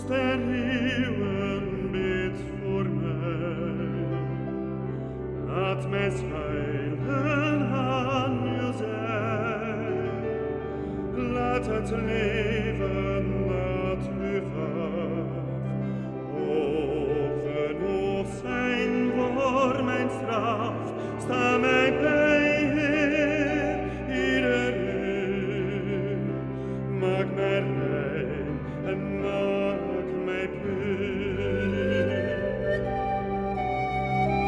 der Himmel bidt voor mij. Laat mij schuilen aan uw zij. Laat het leven